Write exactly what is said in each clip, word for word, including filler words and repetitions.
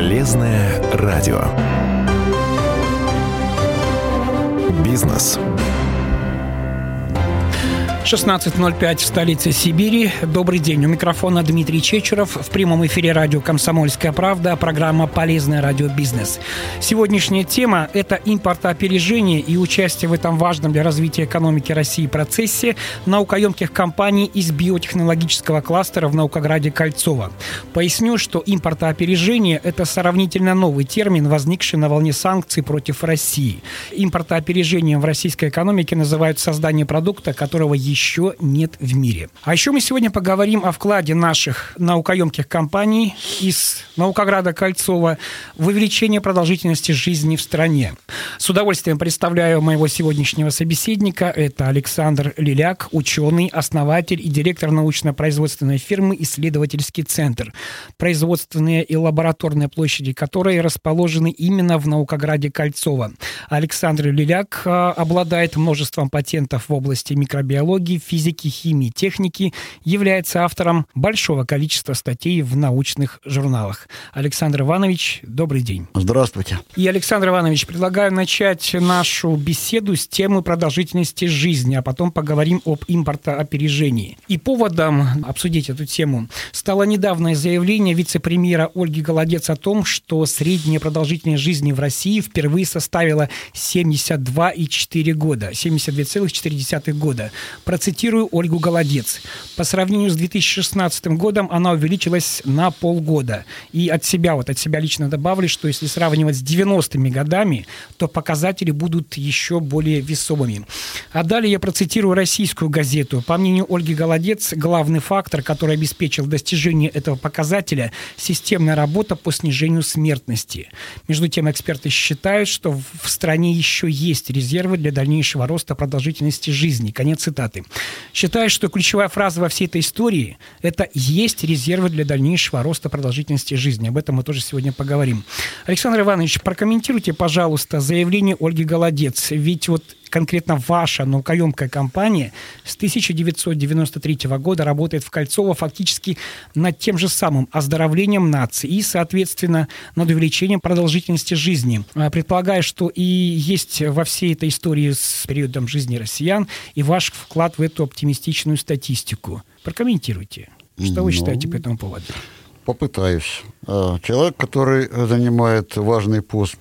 Полезное радио. Бизнес. шестнадцать ноль пять в столице Сибири. Добрый день. У микрофона Дмитрий Чечеров. В прямом эфире радио «Комсомольская правда». Программа «Полезное радио. Бизнес». Сегодняшняя тема – это импортоопережение и участие в этом важном для развития экономики России процессе наукоемких компаний из биотехнологического кластера в Наукограде Кольцово. Поясню, что импортоопережение – это сравнительно новый термин, возникший на волне санкций против России. Импортоопережением в российской экономике называют создание продукта, которого еще еще нет в мире. А еще мы сегодня поговорим о вкладе наших наукоемких компаний из Наукограда Кольцово в увеличение продолжительности жизни в стране. С удовольствием представляю моего сегодняшнего собеседника. Это Александр Лиляк, ученый, основатель и директор научно-производственной фирмы «Исследовательский центр», производственные и лабораторные площади которой расположены именно в Наукограде Кольцово. Александр Лиляк обладает множеством патентов в области микробиологии, физики, химии, техники, является автором большого количества статей в научных журналах. Александр Иванович, добрый день. Здравствуйте. И, Александр Иванович, предлагаю начать нашу беседу с темы продолжительности жизни, а потом поговорим об импортоопережении. И поводом обсудить эту тему стало недавнее заявление вице-премьера Ольги Голодец о том, что средняя продолжительность жизни в России впервые составила семьдесят два и четыре года, семьдесят два целых четыре десятых года. Процитирую Ольгу Голодец. По сравнению с две тысячи шестнадцатым годом она увеличилась на полгода. И от себя, вот от себя лично добавлю, что если сравнивать с девяностыми годами, то показатели будут еще более весомыми. А далее я процитирую российскую газету. По мнению Ольги Голодец, главный фактор, который обеспечил достижение этого показателя – системная работа по снижению смертности. Между тем, эксперты считают, что в стране еще есть резервы для дальнейшего роста продолжительности жизни. Конец цитаты. Считаю, что ключевая фраза во всей этой истории – это «есть резервы для дальнейшего роста продолжительности жизни». Об этом мы тоже сегодня поговорим. Александр Иванович, прокомментируйте, пожалуйста, заявление Ольги Голодец. Ведь вот конкретно ваша наукоемкая компания с тысяча девятьсот девяносто третьего года работает в Кольцово фактически над тем же самым оздоровлением нации и, соответственно, над увеличением продолжительности жизни. Предполагаю, что и есть во всей этой истории с периодом жизни россиян и ваш вклад в эту оптимистичную статистику. Прокомментируйте. Что вы ну, считаете по этому поводу? Попытаюсь. Человек, который занимает важный пост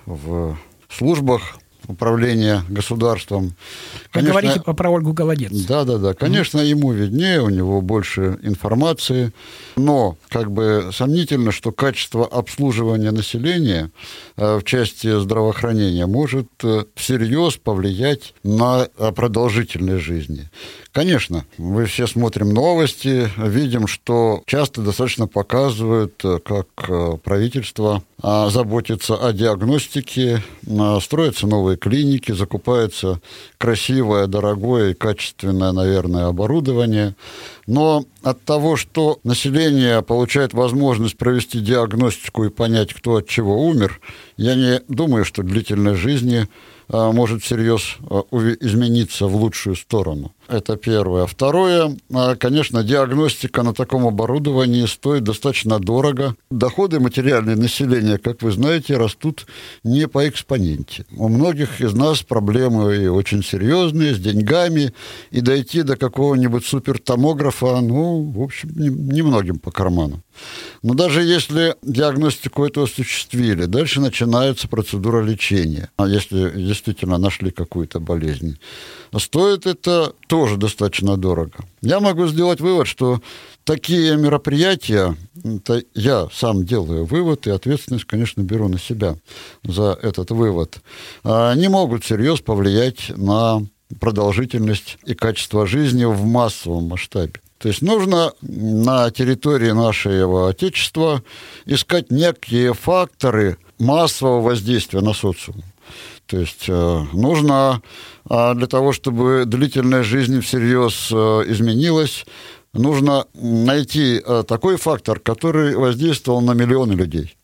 в службах управления государством. Вы конечно, говорите про Ольгу Голодец. Да, да, да. Конечно, mm-hmm. ему виднее, у него больше информации, но как бы сомнительно, что качество обслуживания населения э, в части здравоохранения может э, всерьез повлиять на продолжительность жизни. Конечно, мы все смотрим новости, видим, что часто достаточно показывают, как правительство заботится о диагностике, строятся новые клиники, закупается красивое, дорогое и качественное, наверное, оборудование. Но от того, что население получает возможность провести диагностику и понять, кто от чего умер, я не думаю, что длительность жизни может всерьез измениться в лучшую сторону. Это первое. Второе, конечно, диагностика на таком оборудовании стоит достаточно дорого. Доходы материальные населения, как вы знаете, растут не по экспоненте. У многих из нас проблемы и очень серьезные, с деньгами, и дойти до какого-нибудь супертомографа, ну, в общем, немногим по карману. Но даже если диагностику эту осуществили, дальше начинается процедура лечения, если действительно нашли какую-то болезнь. Стоит это тоже достаточно дорого. Я могу сделать вывод, что такие мероприятия, это я сам делаю вывод, и ответственность, конечно, беру на себя за этот вывод, не могут всерьез повлиять на продолжительность и качество жизни в массовом масштабе. То есть нужно на территории нашего Отечества искать некие факторы массового воздействия на социум. То есть нужно для того, чтобы длительность жизни всерьез изменилась, нужно найти такой фактор, который воздействовал на миллионы людей.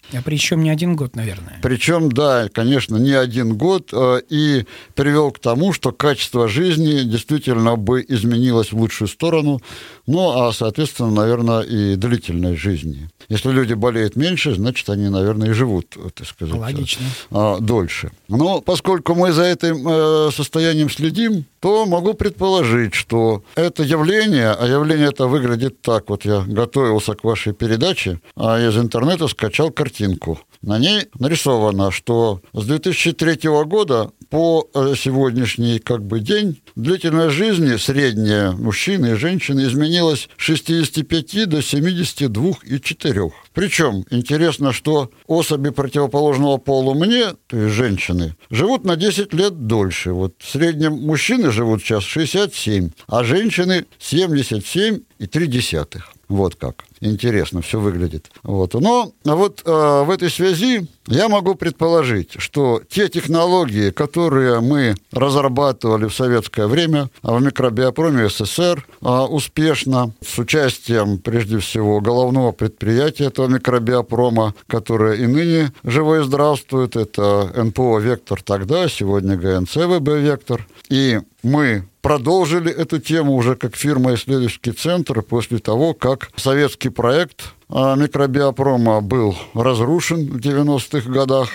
А причем не один год, наверное. Причем, да, конечно, не один год, и привел к тому, что качество жизни действительно бы изменилось в лучшую сторону, ну, а, соответственно, наверное, и длительность жизни. Если люди болеют меньше, значит, они, наверное, и живут, так сказать, логично, дольше. Но поскольку мы за этим состоянием следим, то могу предположить, что это явление, а явление это выглядит так, вот я готовился к вашей передаче, а из интернета скачал картинку. На ней нарисовано, что с две тысячи третьего года по сегодняшний как бы день длительность жизни средняя мужчины и женщины изменилась с шестидесяти пяти до семидесяти двух и четырёх. Причем интересно, что особи противоположного пола мне, то есть женщины, живут на десять лет дольше. Вот в среднем мужчины живут сейчас шестьдесят семь, а женщины семьдесят семь и три десятых. Вот как интересно все выглядит. Вот. Но вот э, в этой связи я могу предположить, что те технологии, которые мы разрабатывали в советское время в микробиопроме СССР э, успешно, с участием, прежде всего, головного предприятия этого микробиопрома, которое и ныне живо и здравствует, это эн пэ о «Вектор» тогда, сегодня гэ эн цэ вэ бэ «Вектор». И мы продолжили эту тему уже как фирма-исследовательский центр после того, как советский проект микробиопрома был разрушен в девяностых годах,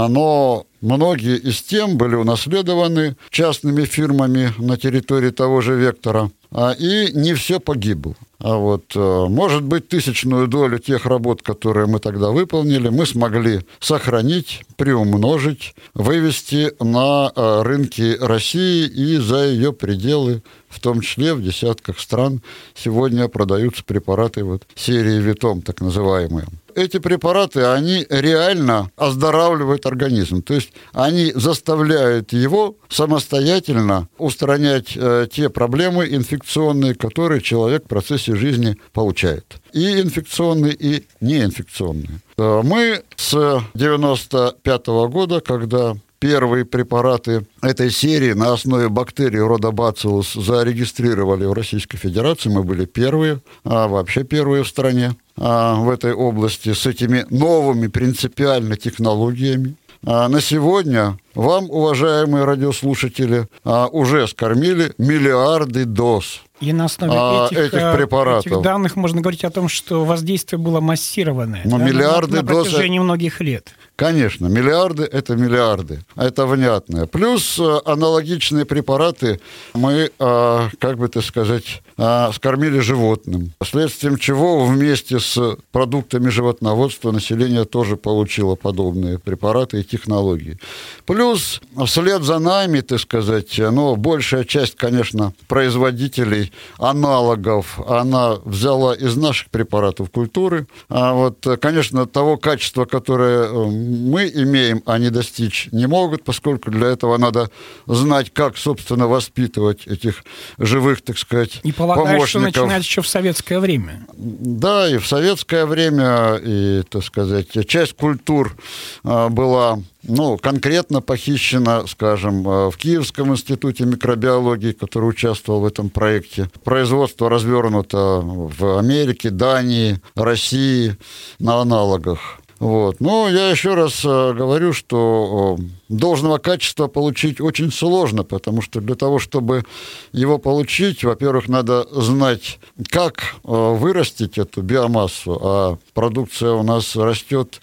но многие из тем были унаследованы частными фирмами на территории того же «Вектора», и не все погибло. А вот, может быть, тысячную долю тех работ, которые мы тогда выполнили, мы смогли сохранить, приумножить, вывести на рынки России и за ее пределы, в том числе в десятках стран сегодня продаются препараты вот серии «Витом», так называемые. Эти препараты, они реально оздоравливают организм, то есть они заставляют его самостоятельно устранять э, те проблемы инфекционные, которые человек в процессе жизни получает. И инфекционные, и неинфекционные. Мы с девяносто пятого года, когда первые препараты этой серии на основе бактерий рода бациллус зарегистрировали в Российской Федерации, мы были первые, а вообще первые в стране в этой области с этими новыми принципиально технологиями. На сегодня вам, уважаемые радиослушатели, уже скормили миллиарды доз. И на основе этих, этих препаратов. Этих данных можно говорить о том, что воздействие было массированное, Но да, миллиарды на, на протяжении доз... многих лет. Конечно, миллиарды – это миллиарды, это внятное. Плюс аналогичные препараты мы, как бы так сказать, скормили животным, следствием чего вместе с продуктами животноводства население тоже получило подобные препараты и технологии. Плюс вслед за нами, так сказать, но большая часть, конечно, производителей аналогов, она взяла из наших препаратов культуры. А вот, конечно, того качества, которое мы имеем, они достичь не могут, поскольку для этого надо знать, как, собственно, воспитывать этих живых, так сказать, и полагаю, помощников. Что начинать еще в советское время. Да, и в советское время, и, так сказать, часть культур была... Ну, конкретно похищено, скажем, в Киевском институте микробиологии, который участвовал в этом проекте. Производство развернуто в Америке, Дании, России на аналогах. Вот. Но я еще раз говорю, что должного качества получить очень сложно, потому что для того, чтобы его получить, во-первых, надо знать, как вырастить эту биомассу, а продукция у нас растет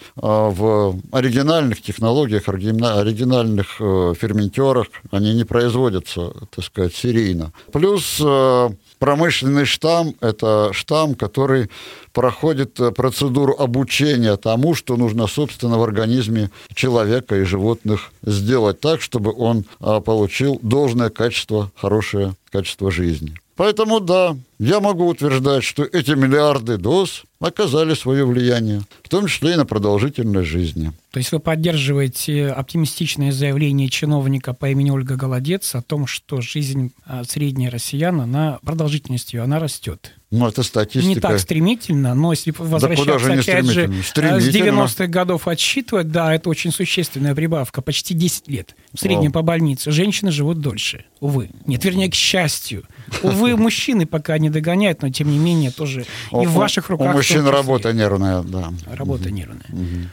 в оригинальных технологиях, оригинальных ферментерах, они не производятся, так сказать, серийно. Плюс промышленный штамм – это штамм, который проходит процедуру обучения тому, что нужно, собственно, в организме человека и животных сделать так, чтобы он получил должное качество, хорошее качество жизни. Поэтому, да, я могу утверждать, что эти миллиарды доз оказали свое влияние, в том числе и на продолжительность жизни. То есть вы поддерживаете оптимистичное заявление чиновника по имени Ольга Голодец о том, что жизнь средней россиян, она, продолжительность ее, она растет. Ну, это статистика. Не так стремительно, но если возвращаться, да опять же, с девяностых годов отсчитывать, да, это очень существенная прибавка, почти десять лет. В среднем О. по больнице женщины живут дольше, увы. Нет, вернее, к счастью. Увы, мужчины пока не догоняют, но, тем не менее, тоже и в ваших руках... У мужчин работа нервная, да. Работа нервная.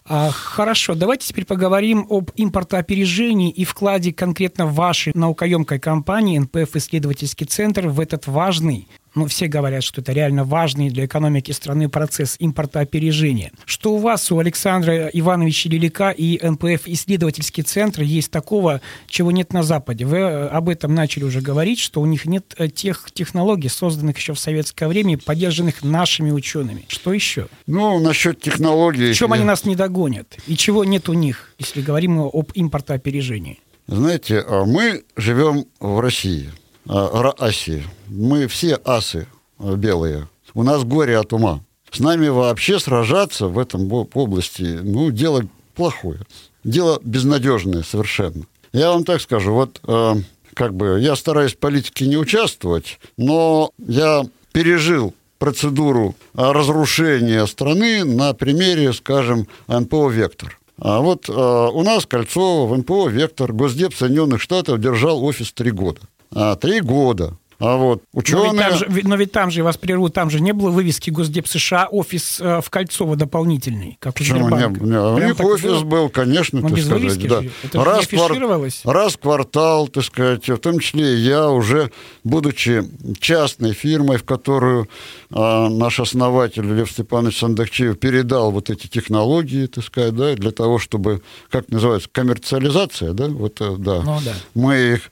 А, хорошо, давайте теперь поговорим об импортоопережении и вкладе конкретно вашей наукоемкой компании эн пэ эф «Исследовательский центр» в этот важный, ну, все говорят, что это реально важный для экономики страны процесс импортоопережения. Что у вас, у Александра Ивановича Лилика и эн пэ эф «Исследовательский центр» есть такого, чего нет на Западе? Вы об этом начали уже говорить, что у них нет тех технологий, созданных еще в советское время, поддержанных нашими учеными. Что еще? Ну, насчет технологий... В чем они нас не догонят? И чего нет у них, если говорим об импортоопережении? Знаете, мы живем в России, Асии. Мы все асы белые. У нас горе от ума. С нами вообще сражаться в этом области, ну, дело плохое. Дело безнадежное совершенно. Я вам так скажу, вот как бы я стараюсь в политике не участвовать, но я пережил процедуру разрушения страны на примере, скажем, эн пэ о «Вектор». А вот а, у нас Кольцово в эн пэ о «Вектор», Госдеп Соединенных Штатов держал офис три года. А, три года. А вот ученые... Но ведь, там же, но ведь там же, я вас прерву, там же не было вывески Госдеп США, офис э, в Кольцово дополнительный, как у Почему Сбербанка. Не, не, у них офис был, конечно, но так без сказать. вывески Да. же. Это раз, же не афишировалось. Квар... раз в квартал, так сказать, в том числе я уже, будучи частной фирмой, в которую а, наш основатель Лев Степанович Сандахчиев передал вот эти технологии, так сказать, да, для того, чтобы, как называется, коммерциализация, да, вот, да. Ну, да. Мы их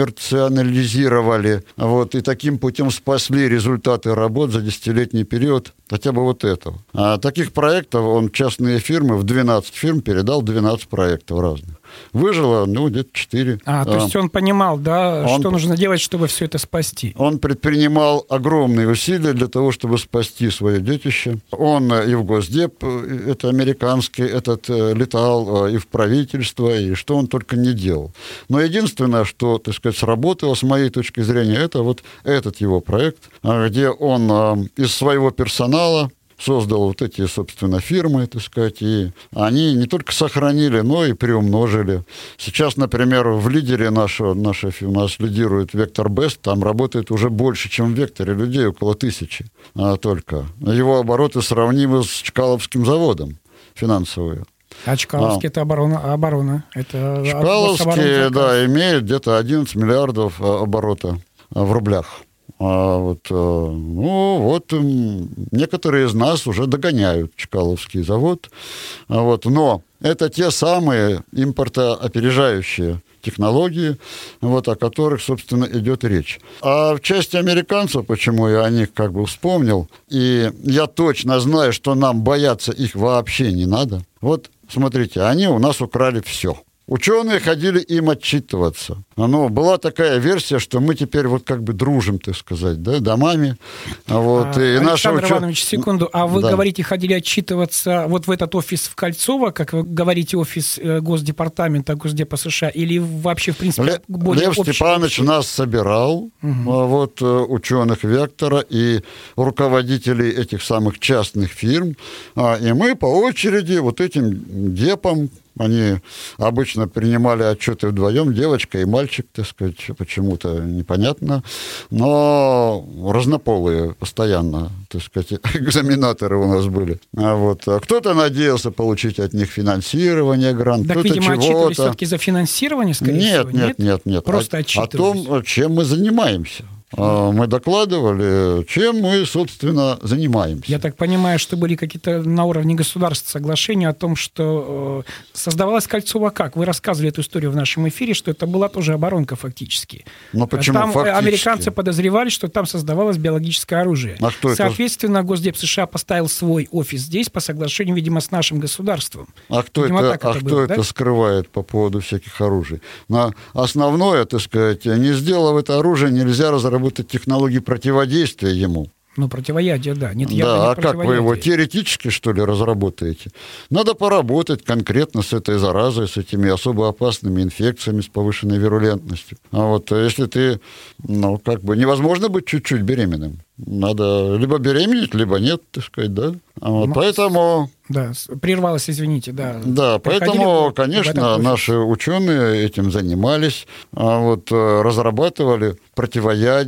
коммерциализировали, вот, и таким путем спасли результаты работ за десятилетний период, хотя бы вот этого. А таких проектов он частные фирмы, в двенадцать фирм передал двенадцать проектов разных. Выжило, ну, где-то четыре. А, то есть он понимал, да, он, что нужно делать, чтобы все это спасти. Он предпринимал огромные усилия для того, чтобы спасти свое детище. Он и в Госдеп, это американский, этот летал и в правительство, и что он только не делал. Но единственное, что, так сказать, сработало, с моей точки зрения, это вот этот его проект, где он из своего персонала создал вот эти, собственно, фирмы, так сказать, и они не только сохранили, но и приумножили. Сейчас, например, в лидере нашего, наша, у нас лидирует Вектор Бест, там работает уже больше, чем в Векторе людей, около тысячи а, только. Его обороты сравнимы с Чкаловским заводом финансовые. А Чкаловский а. это оборона, оборона. Это Чкаловский, да, имеет где-то одиннадцать миллиардов оборота в рублях. А вот, ну, вот некоторые из нас уже догоняют Чкаловский завод. Вот, но это те самые импортоопережающие технологии, вот, о которых, собственно, идет речь. А в части американцев, почему я о них как бы вспомнил, и я точно знаю, что нам бояться их вообще не надо. Вот, смотрите, они у нас украли все. Ученые ходили им отчитываться. Ну, была такая версия, что мы теперь вот как бы дружим, так сказать, да, домами. Вот, а, и Александр наши Иванович, секунду. А вы, да, говорите, ходили отчитываться вот в этот офис в Кольцово, как вы говорите, офис Госдепартамента Госдепа США, или вообще, в принципе, Лев, более Лев Степанович нас собирал, угу, вот, ученых Вектора и руководителей этих самых частных фирм, и мы по очереди вот этим депам, они обычно принимали отчеты вдвоем, девочка и мальчик, так сказать, почему-то непонятно, но разнополые постоянно, так сказать, экзаменаторы у нас были. Вот. Кто-то надеялся получить от них финансирование, грант, так, кто-то видимо, чего-то. отчитывались все-таки за финансирование, скорее нет, всего? Нет, нет, нет. Просто о, отчитывались. О том, чем мы занимаемся. Мы докладывали, чем мы, собственно, занимаемся. Я так понимаю, что были какие-то на уровне государств соглашения о том, что э, создавалось Кольцово как? Вы рассказывали эту историю в нашем эфире, что это была тоже оборонка фактически. Но почему там фактически? Американцы подозревали, что там создавалось биологическое оружие. А кто Соответственно, это? Госдеп США поставил свой офис здесь по соглашению, видимо, с нашим государством. А кто, видимо, это, это, а было, кто да? это скрывает по поводу всяких оружий? Но основное, так сказать, не сделав это оружие, нельзя разработать технологии противодействия ему. Ну, противоядие, да. Нет, да, а как вы его теоретически, что ли, разработаете? Надо поработать конкретно с этой заразой, с этими особо опасными инфекциями, с повышенной вирулентностью. А вот если ты, ну, как бы, невозможно быть чуть-чуть беременным. Надо либо беременеть, либо нет, так сказать, да? А вот, ну, поэтому... Да, прервалось, извините, да. Да, поэтому, конечно, наши ученые этим занимались, а вот, разрабатывали противоядия.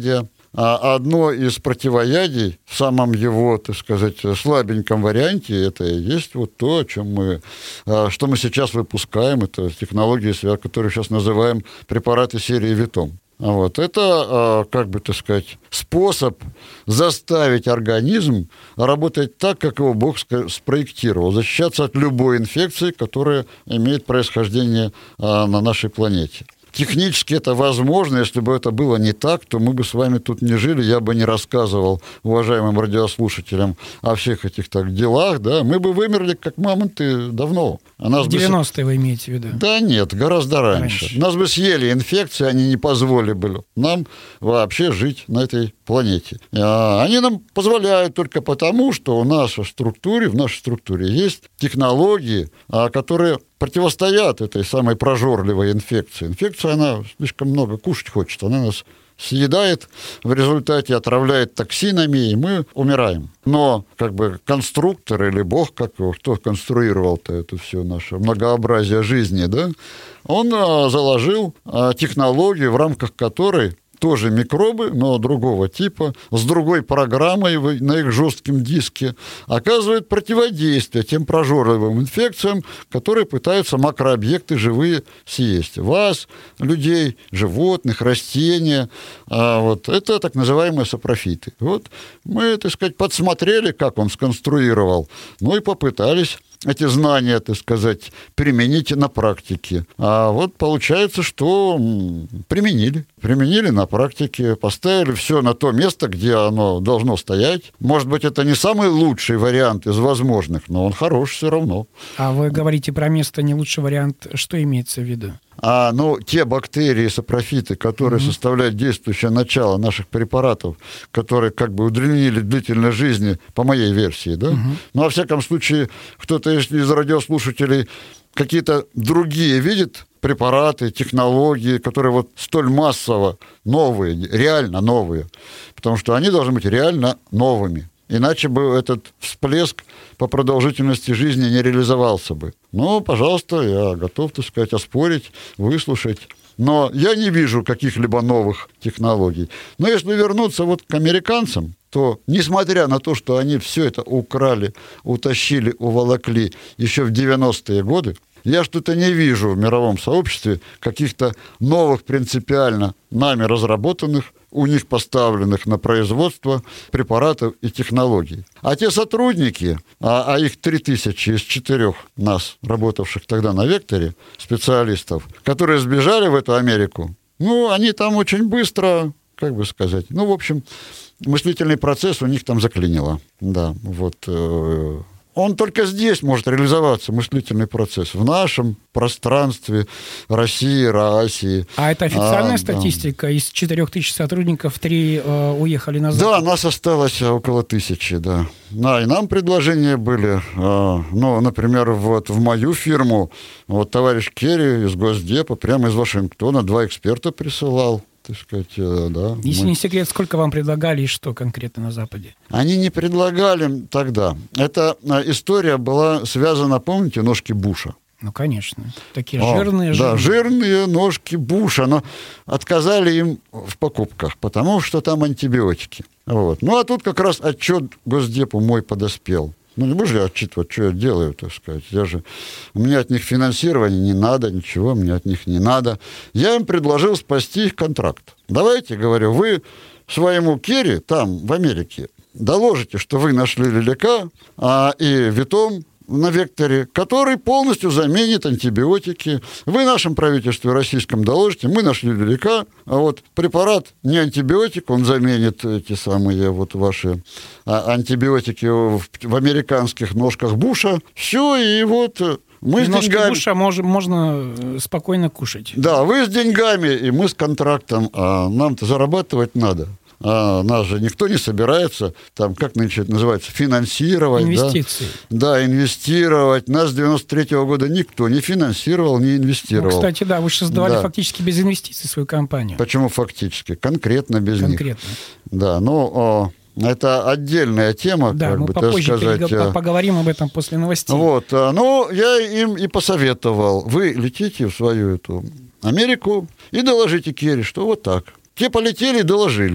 одно из противоядий в самом его, так сказать, слабеньком варианте, это и есть вот то, о чем мы, что мы сейчас выпускаем, это технологии, которые сейчас называем препараты серии Витом. Вот. Это, как бы, так сказать, способ заставить организм работать так, как его Бог спроектировал, защищаться от любой инфекции, которая имеет происхождение на нашей планете. Технически это возможно, если бы это было не так, то мы бы с вами тут не жили, я бы не рассказывал уважаемым радиослушателям о всех этих так делах, да, мы бы вымерли, как мамонты, давно. А нас в девяностые бы... вы имеете в виду? Да нет, гораздо раньше. раньше. Нас бы съели инфекции, они не позволили бы нам вообще жить на этой планете. А они нам позволяют только потому, что в нашей структуре, в нашей структуре есть технологии, которые противостоят этой самой прожорливой инфекции. Инфекция, она слишком много кушать хочет, она нас съедает, в результате отравляет токсинами, и мы умираем. Но как бы конструктор или Бог, как его, кто конструировал-то это все наше многообразие жизни, да, он а, заложил а, технологию, в рамках которой тоже микробы, но другого типа, с другой программой на их жестком диске, оказывают противодействие тем прожорливым инфекциям, которые пытаются макрообъекты живые съесть. Вас, людей, животных, растения. А вот это так называемые сапрофиты. Вот мы, так сказать, подсмотрели, как он сконструировал, ну и попытались эти знания, так сказать, применить на практике. А вот получается, что применили. Применили на практике, поставили все на то место, где оно должно стоять. Может быть, это не самый лучший вариант из возможных, но он хорош все равно. А вы говорите про место не лучший вариант. Что имеется в виду? А, ну, те бактерии, сапрофиты, которые mm-hmm. составляют действующее начало наших препаратов, которые как бы удлинили длительность жизни, по моей версии, да? Mm-hmm. Ну, во всяком случае, кто-то из радиослушателей какие-то другие видит препараты, технологии, которые вот столь массово новые, реально новые, потому что они должны быть реально новыми. Иначе бы этот всплеск по продолжительности жизни не реализовался бы. Ну, пожалуйста, я готов, так сказать, оспорить, выслушать. Но я не вижу каких-либо новых технологий. Но если вернуться вот к американцам, то, несмотря на то, что они все это украли, утащили, уволокли еще в девяностые годы, я что-то не вижу в мировом сообществе каких-то новых принципиально нами разработанных, у них поставленных на производство препаратов и технологий. А те сотрудники, а, а их три тысячи из четырех нас, работавших тогда на «Векторе», специалистов, которые сбежали в эту Америку, ну, они там очень быстро, как бы сказать, ну, в общем, мыслительный процесс у них там заклинило. Да, вот... Э- Он только здесь может реализоваться, мыслительный процесс, в нашем пространстве России, России. А это официальная а, статистика? Да. Из четырех тысяч сотрудников три э, уехали назад? Да, нас осталось около тысячи, да. Да, и нам предложения были, э, ну, например, вот в мою фирму вот товарищ Керри из Госдепа прямо из Вашингтона два эксперта присылал. Так сказать, да. Если мы... не секрет, сколько вам предлагали и что конкретно на Западе? Они не предлагали тогда. Эта история была связана, помните, ножки Буша? Ну, конечно. Такие О, жирные, жирные. Да, жирные ножки Буша. Но отказали им в покупках, потому что там антибиотики. Вот. Ну, а тут как раз отчет Госдепу мой подоспел. Ну, не будешь ли отчитывать, что я делаю, так сказать? Я же... Мне от них финансирования не надо, ничего мне от них не надо. Я им предложил спасти их контракт. Давайте, говорю, вы своему Керри там, в Америке, доложите, что вы нашли Лелека а, и Витом на «Векторе», который полностью заменит антибиотики. Вы нашем правительстве российском доложите, мы нашли Лелека, а вот препарат не антибиотик, он заменит эти самые вот ваши а, антибиотики в, в американских ножках Буша. Все, и вот... Мы и с ножки деньгами... Буша можно, можно спокойно кушать. Да, вы с деньгами, и мы с контрактом, а нам-то зарабатывать надо. А нас же никто не собирается, там, как нынче это называется, финансировать. Инвестиции. Да, да, инвестировать. Нас с девяносто третьего года никто не финансировал, не инвестировал. Ну, кстати, да, вы же создавали да. фактически без инвестиций свою компанию. Почему фактически? Конкретно без Конкретно. них. Да, ну... Это отдельная тема, да, как мы бы, попозже так сказать. Перег... поговорим об этом после новостей. Вот, ну, я им и посоветовал. Вы летите в свою эту Америку и доложите Керри, что вот так. Те полетели и доложили.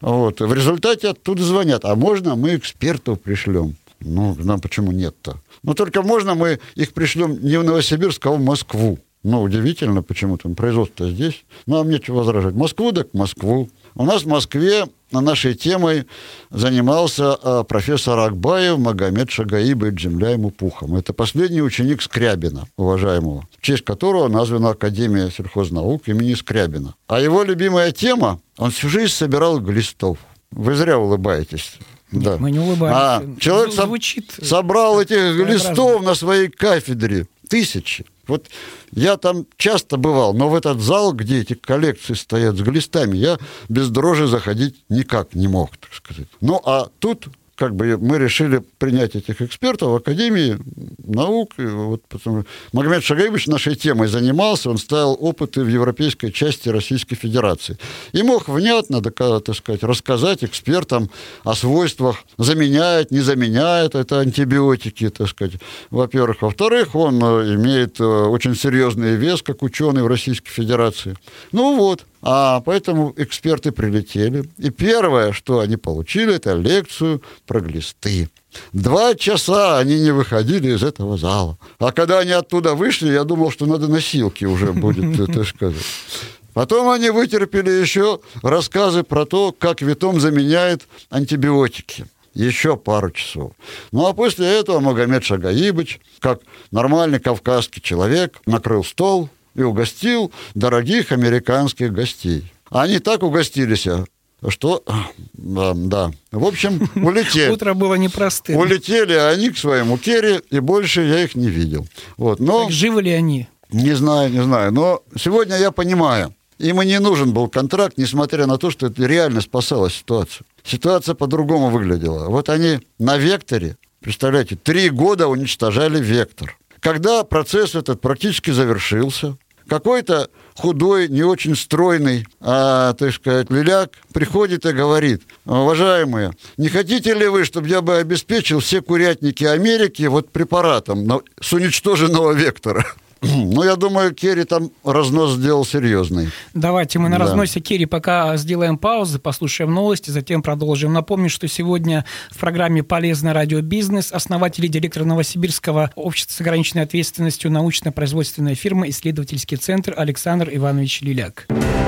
Вот. В результате оттуда звонят, а можно мы экспертов пришлем? Ну, нам почему нет-то? Ну, только можно мы их пришлем не в Новосибирск, а в Москву. Ну, удивительно, почему-то производство здесь. Нам нечего возражать. Москву, так в Москву. У нас в Москве нашей темой занимался а, профессор Акбаев Магомед Шагаибович, земля ему пухом. Это последний ученик Скрябина, уважаемого, в честь которого названа Академия сельхознаук имени Скрябина. А его любимая тема, он всю жизнь собирал глистов. Вы зря улыбаетесь. Нет, да. мы не улыбаемся. А человек Звучит собрал этих глистов на своей кафедре. Тысячи. Вот я там часто бывал, но в этот зал, где эти коллекции стоят с глистами, я без дрожи заходить никак не мог, так сказать. Ну, а тут как бы мы решили принять этих экспертов в Академии наук. И вот потому... Магомед Шагаибович нашей темой занимался, он ставил опыты в европейской части Российской Федерации. И мог внятно, так сказать, рассказать экспертам о свойствах, заменяет, не заменяет это антибиотики, так сказать, во-первых. Во-вторых, он имеет очень серьезный вес, как ученый в Российской Федерации. Ну вот. А поэтому эксперты прилетели. И первое, что они получили, это лекцию про глисты. Два часа они не выходили из этого зала. А когда они оттуда вышли, я думал, что надо носилки уже будет, так сказать. Потом они вытерпели еще рассказы про то, как Витом заменяет антибиотики. Еще пару часов. Ну, а после этого Магомед Шагаибович, как нормальный кавказский человек, накрыл стол и угостил дорогих американских гостей. Они так угостились, что... Да, да. В общем, улетели. Утро было непростым. Улетели они к своему Керри, и больше я их не видел. Вот. Но... Так живы ли они? Не знаю, не знаю. Но сегодня я понимаю, им и не нужен был контракт, несмотря на то, что это реально спасало ситуацию. Ситуация по-другому выглядела. Вот они на «Векторе», представляете, три года уничтожали «Вектор». Когда процесс этот практически завершился, какой-то худой, не очень стройный, а, так сказать, лиляк приходит и говорит: уважаемые, не хотите ли вы, чтобы я бы обеспечил все курятники Америки вот препаратом с уничтоженного «Вектора»? Ну, я думаю, Керри там разнос сделал серьезный. Давайте мы на да. разносе Керри пока сделаем паузу, послушаем новости, затем продолжим. Напомню, что сегодня в программе «Полезный радиобизнес» основатель и директор Новосибирского общества с ограниченной ответственностью научно-производственная фирма «Исследовательский центр» Александр Иванович Лиляк.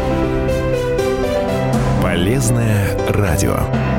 Полезное радио.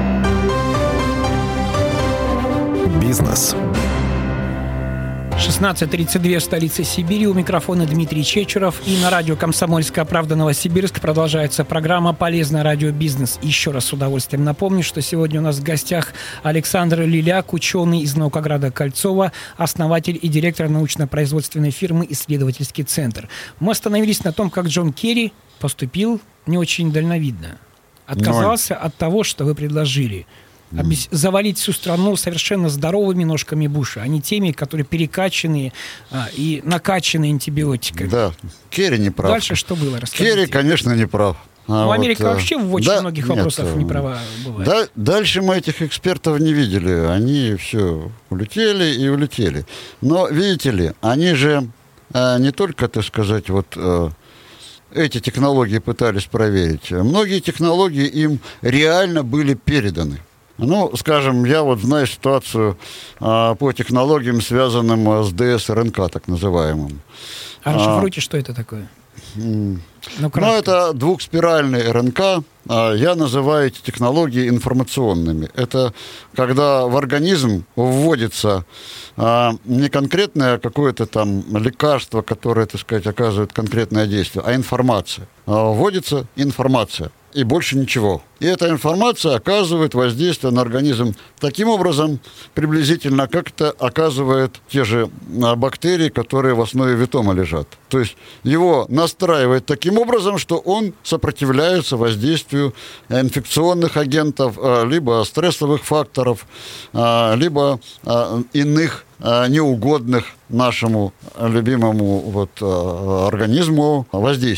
Бизнес. шестнадцать тридцать два в столице Сибири. У микрофона Дмитрий Чечеров. И на радио «Комсомольская правда» Новосибирск продолжается программа «Полезный радиобизнес». Еще раз с удовольствием напомню, что сегодня у нас в гостях Александр Лиляк, ученый из Наукограда Кольцова, основатель и директор научно-производственной фирмы «Исследовательский центр». Мы остановились на том, как Джон Керри поступил не очень дальновидно. Отказался Но... от того, что вы предложили. Обес... Завалить всю страну совершенно здоровыми ножками Буша, а не теми, которые перекачаны а, и накачаны антибиотиками. Да, Керри не прав. Дальше что было? Расскажите. Керри, конечно, не прав. А ну, вот, Америка вообще в очень да, многих нет, вопросах не права бывает. Да, дальше мы этих экспертов не видели. Они все улетели и улетели. Но, видите ли, они же а, не только, так сказать, вот... А, эти технологии пытались проверить. Многие технологии им реально были переданы. Ну, скажем, я вот знаю ситуацию а, по технологиям, связанным с ДС-РНК, так называемым. А расшифруйте, а, что это такое? Ну, ну, это двухспиральный РНК. А, я называю эти технологии информационными. Это когда в организм вводится а, не конкретное какое-то там лекарство, которое, так сказать, оказывает конкретное действие, а информация. А, вводится информация. И больше ничего. И эта информация оказывает воздействие на организм таким образом, приблизительно, как это оказывает те же бактерии, которые в основе витома лежат. То есть его настраивает таким образом, что он сопротивляется воздействию инфекционных агентов, либо стрессовых факторов, либо иных неугодных нашему любимому вот, организму воздействий.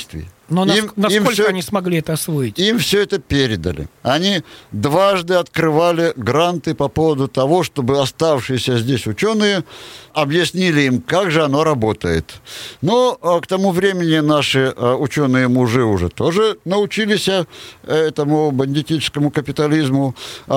Но им, насколько им все, они смогли это освоить? Им все это передали. Они дважды открывали гранты по поводу того, чтобы оставшиеся здесь ученые объяснили им, как же оно работает. Но к тому времени наши ученые-мужи уже тоже научились этому бандитическому капитализму.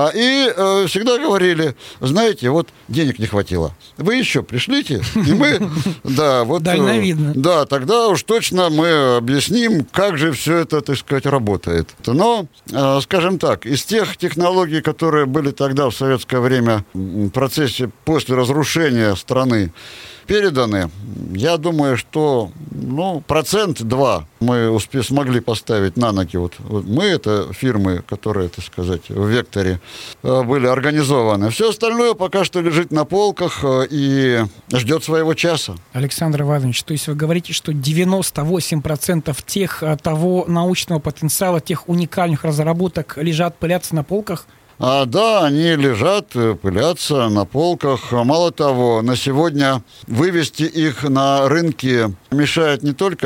И всегда говорили, знаете, вот денег не хватило. Вы еще пришлите, и мы... Да, вот, дальновидно. Да, тогда уж точно мы объясним, как же все это, так сказать, работает. Но, скажем так, из тех технологий, которые были тогда в советское время в процессе после разрушения страны, переданы, я думаю, что ну, процент два мы успе- смогли поставить на ноги. Вот, вот мы, это фирмы, которые, так сказать, в векторе э, были организованы. Все остальное пока что лежит на полках э, и ждет своего часа. Александр Иванович, то есть вы говорите, что девяносто восемь процентов тех, того научного потенциала, тех уникальных разработок лежат, пылятся на полках? А, да, они лежат, пылятся на полках. Мало того, на сегодня вывести их на рынки мешает не только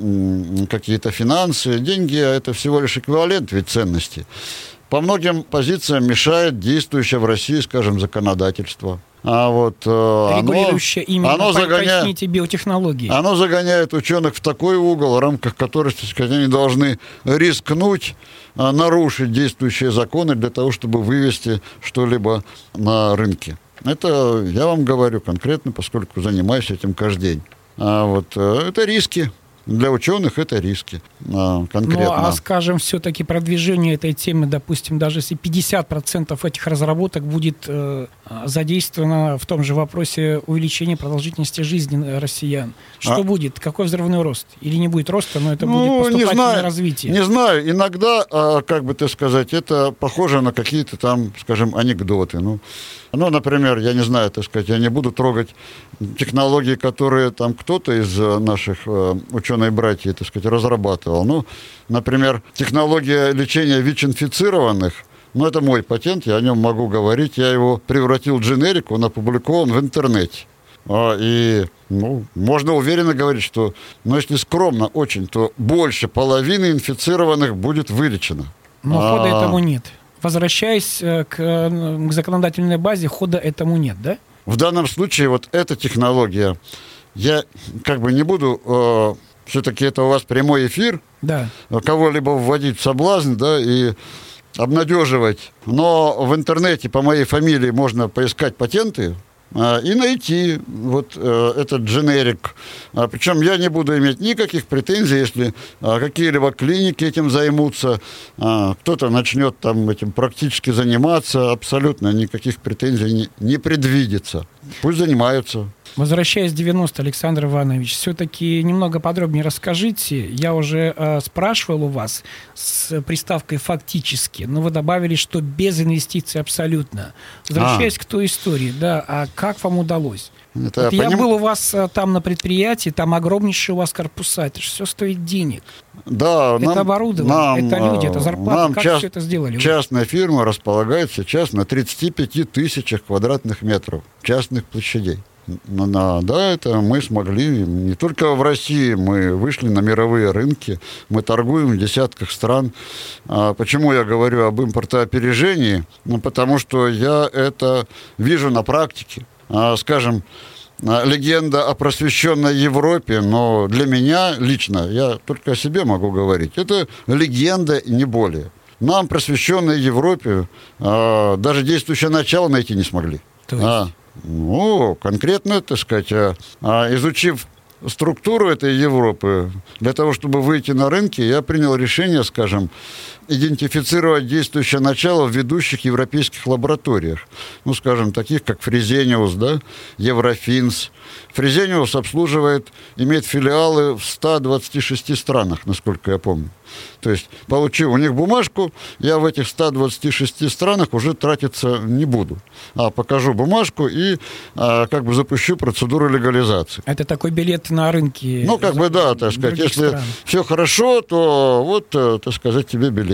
там какие-то финансы, деньги, а это всего лишь эквивалент ведь ценности. По многим позициям мешает действующее в России, скажем, законодательство. А вот регулирующее оно, именно, оно поясните, биотехнологии. Оно загоняет ученых в такой угол, в рамках которых, так сказать, они должны рискнуть, нарушить действующие законы для того, чтобы вывести что-либо на рынке. Это я вам говорю конкретно, поскольку занимаюсь этим каждый день. А вот это риски. Для ученых это риски конкретно. Ну, а, скажем, все-таки продвижение этой темы, допустим, даже если пятьдесят процентов этих разработок будет э, задействовано в том же вопросе увеличения продолжительности жизни россиян, что а? будет? Какой взрывной рост? Или не будет роста, но это ну, будет поступательное не знаю, развитие? Не знаю. Иногда, как бы так сказать, это похоже на какие-то там, скажем, анекдоты. Ну, ну, например, я не знаю, так сказать, я не буду трогать технологии, которые там кто-то из наших ученых-братьев, так сказать, разрабатывал. Ну, например, технология лечения ВИЧ-инфицированных, ну, это мой патент, я о нем могу говорить, я его превратил в дженерик, он опубликован в интернете. И ну, можно уверенно говорить, что, ну, если скромно очень, то больше половины инфицированных будет вылечено. Но а... хода этому нет. Возвращаясь к, к законодательной базе, хода этому нет, да? В данном случае вот эта технология, я как бы не буду, э, все-таки это у вас прямой эфир, да. Кого-либо вводить в соблазн, да, и обнадеживать. Но в интернете по моей фамилии можно поискать патенты э, и найти вот э, этот дженерик. А, причем я не буду иметь никаких претензий, если э, какие-либо клиники этим займутся, э, кто-то начнет там этим практически заниматься, абсолютно никаких претензий не, не предвидится. Пусть занимаются. Возвращаясь к девяностым, Александр Иванович, все-таки немного подробнее расскажите. Я уже э, спрашивал у вас с приставкой «фактически», но вы добавили, что без инвестиций абсолютно. Возвращаясь а. к той истории, да, а как вам удалось? Это вот я, я поним... был у вас а, там на предприятии, там огромнейшие у вас корпуса, это же все стоит денег. Да, это нам, оборудование, нам, это люди, это зарплата. Нам как част, все это сделали? Частная фирма располагает сейчас на тридцати пяти тысячах квадратных метров частных площадей. Да, это мы смогли. Не только в России, мы вышли на мировые рынки, мы торгуем в десятках стран. Почему я говорю об импортоопережении? Ну, потому что я это вижу на практике. Скажем, легенда о просвещенной Европе, но для меня лично, я только о себе могу говорить, это легенда и не более. Нам, просвещенной Европе, даже действующее начало найти не смогли. То есть? А, ну, конкретно, так сказать, изучив структуру этой Европы, для того, чтобы выйти на рынки, я принял решение, скажем, идентифицировать действующее начало в ведущих европейских лабораториях. Ну, скажем, таких как Фрезениус, да, Еврофинс. Фрезениус обслуживает, имеет филиалы в ста двадцати шести странах, насколько я помню. То есть, получив у них бумажку, я в этих ста двадцати шести странах уже тратиться не буду. А покажу бумажку и а, как бы запущу процедуру легализации. Это такой билет на рынке. Ну, как бы, да, так сказать. Если стран. Все хорошо, то вот, так сказать, тебе билет.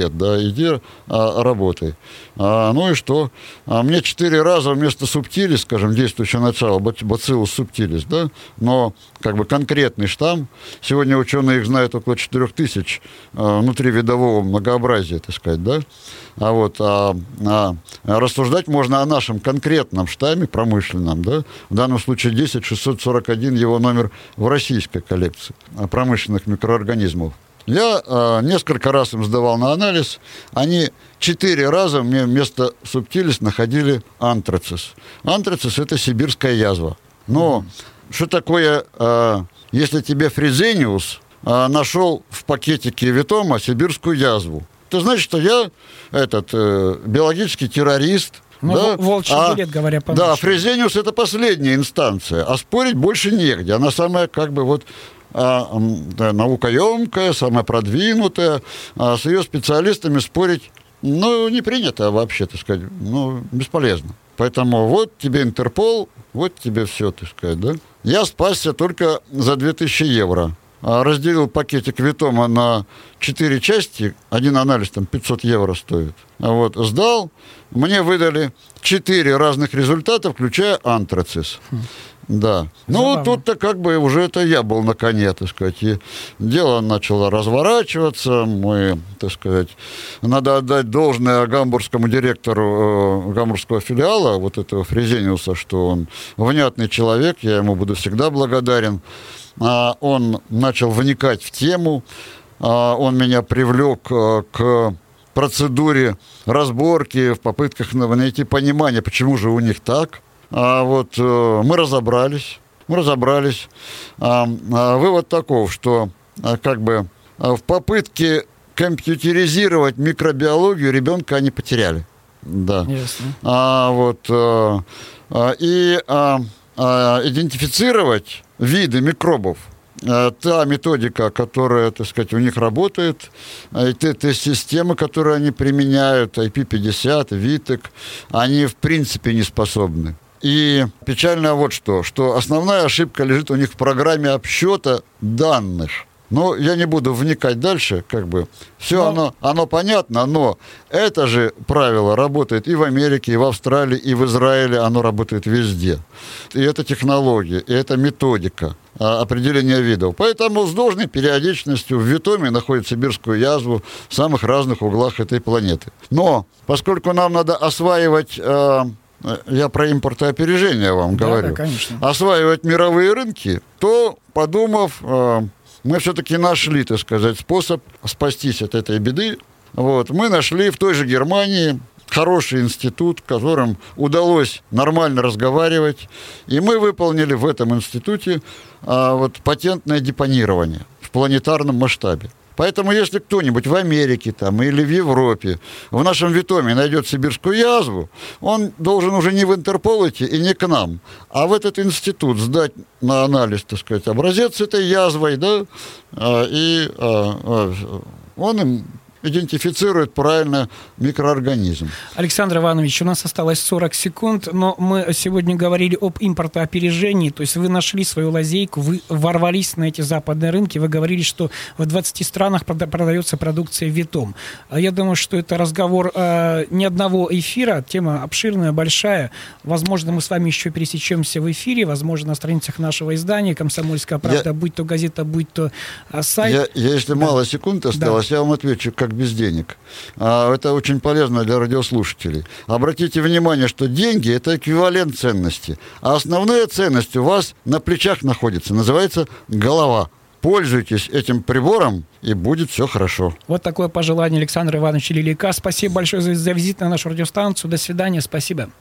нет, да, иди а, работай. А, ну и что? А мне четыре раза вместо субтилис, скажем, действующего начала, бациллус субтилис, да, но как бы конкретный штамм, сегодня ученые их знают около четырех тысяч а, внутривидового многообразия, так сказать, да, а вот а, а, рассуждать можно о нашем конкретном штамме промышленном, да, в данном случае десять шестьсот сорок один его номер в российской коллекции промышленных микроорганизмов. Я э, несколько раз им сдавал на анализ. Они четыре раза мне вместо субтилис находили антрацис. Антрацис – это сибирская язва. Но mm-hmm. что такое, э, если тебе Фрезениус э, нашел в пакетике Витома сибирскую язву? Это значит, что я этот, э, биологический террорист. Ну, да? волчий а, билет, говоря по Да, Фрезениус – это последняя инстанция, а спорить больше негде. Она самая, как бы, вот, а, да, наукоемкая, самая продвинутая. А с ее специалистами спорить, ну, не принято вообще, так сказать, ну, бесполезно. Поэтому вот тебе Интерпол, вот тебе все, так сказать, да. Я спасся только за две тысячи евро. Разделил пакетик Витома на четыре части, один анализ там пятьсот евро стоит. Вот, сдал, мне выдали четыре разных результата, включая антрацис. Хм. Да. Ну, тут-то как бы уже это я был на коне, так сказать, и дело начало разворачиваться, мы, так сказать, надо отдать должное гамбургскому директору э, гамбургского филиала, вот этого Фрезениуса, что он внятный человек, я ему буду всегда благодарен. А, он начал вникать в тему, а, он меня привлек а, к процедуре разборки в попытках найти понимание, почему же у них так. А вот а, мы разобрались, мы разобрались. А, а, вывод таков, что а, как бы а, в попытке компьютеризировать микробиологию ребенка они потеряли. Да. Ясно. А, вот, а, а, и а, а, идентифицировать виды микробов. Та методика, которая, так сказать, у них работает, и те, те системы, которые они применяют, ай пи пятьдесят, Витек, они в принципе не способны. И печально вот что, что основная ошибка лежит у них в программе обсчета данных. Но я не буду вникать дальше, как бы, все но... оно, оно понятно, но это же правило работает и в Америке, и в Австралии, и в Израиле, оно работает везде. И это технология, и это методика а, определения видов. Поэтому с должной периодичностью в Витоме находят сибирскую язву в самых разных углах этой планеты. Но поскольку нам надо осваивать... А, я про импортоопережение вам да, говорю. Да, конечно. Осваивать мировые рынки, то, подумав... Мы все-таки нашли, так сказать, способ спастись от этой беды. Вот. Мы нашли в той же Германии хороший институт, которым удалось нормально разговаривать. И мы выполнили в этом институте а, вот, патентное депонирование в планетарном масштабе. Поэтому, если кто-нибудь в Америке там, или в Европе в нашем Витоме найдет сибирскую язву, он должен уже не в Интерпол идти и не к нам, а в этот институт сдать на анализ, так сказать, образец этой язвой, да, и он им идентифицирует правильно микроорганизм. Александр Иванович, у нас осталось сорок секунд, но мы сегодня говорили об импортоопережении, то есть вы нашли свою лазейку, вы ворвались на эти западные рынки, вы говорили, что в двадцати странах продается продукция Витом. Я думаю, что это разговор э, не одного эфира, тема обширная, большая. Возможно, мы с вами еще пересечемся в эфире, возможно, на страницах нашего издания «Комсомольская правда», я, будь то газета, будь то а, сайт. Я, я, если да. мало секунд осталось, да. я вам отвечу, как без денег. Это очень полезно для радиослушателей. Обратите внимание, что деньги – это эквивалент ценности. А основная ценность у вас на плечах находится. Называется голова. Пользуйтесь этим прибором, и будет все хорошо. Вот такое пожелание Александра Ивановича Лилияка. Спасибо большое за, за визит на нашу радиостанцию. До свидания. Спасибо.